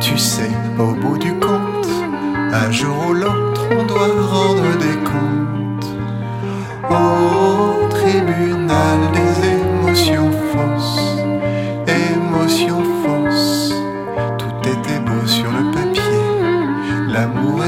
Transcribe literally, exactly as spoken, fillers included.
Tu sais, au bout du compte, un jour ou l'autre, on doit rendre des comptes au tribunal des émotions fausses. Émotions fausses, tout était beau sur le papier, l'amour